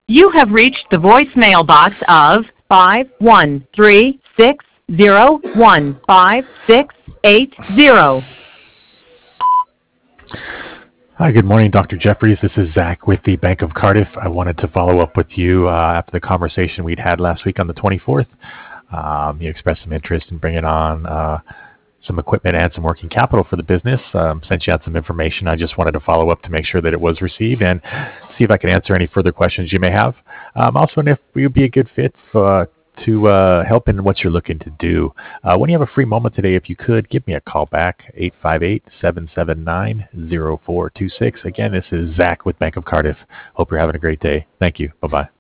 You have reached the voicemail box of 513-601-5680. Hi, good morning, Dr. Jeffries. This is Zach with the Bank of Cardiff. I wanted to follow up with you after the conversation we'd had last week on the 24th. You expressed some interest in bringing on some equipment and some working capital for the business. Sent you out some information. I just wanted to follow up to make sure that it was received and see if I can answer any further questions you may have. Also, and if we would be a good fit to help in what you're looking to do. When you have a free moment today, if you could, give me a call back, 858-779-0426. Again, this is Zach with Bank of Cardiff. Hope you're having a great day. Thank you. Bye-bye.